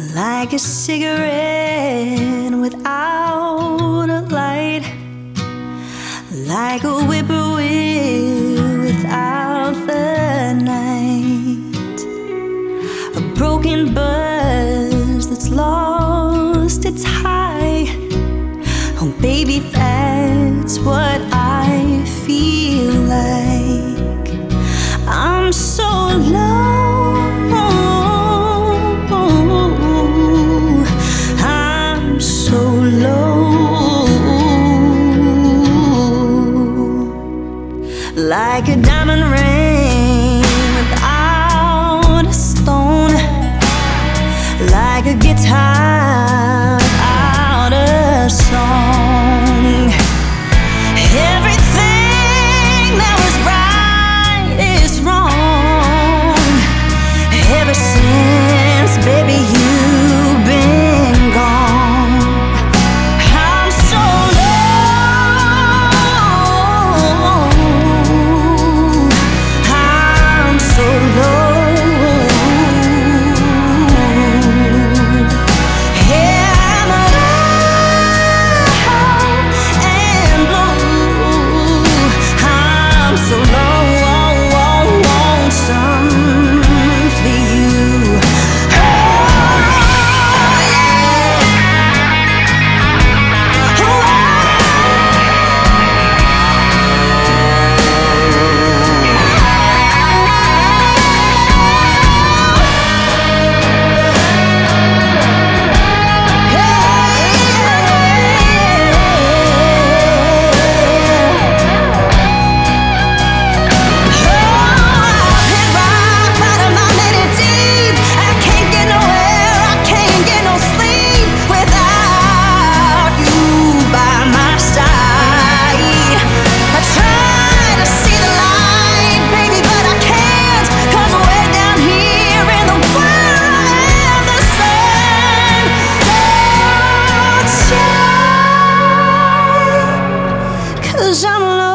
like a cigarette without a light, like a whippoorwill without the night, a broken buzz that's lost its high. Oh baby, that's what I feel like. I'm so low, I'm so low, like a diamond ring without a stone, like a guitar without a song. Everything that was right is wrong. Ever since, baby, you've been gone. I'm so low, I'm so low. Yeah, I'm low and blue. I'm so low, lonesome for you. Oh, I'm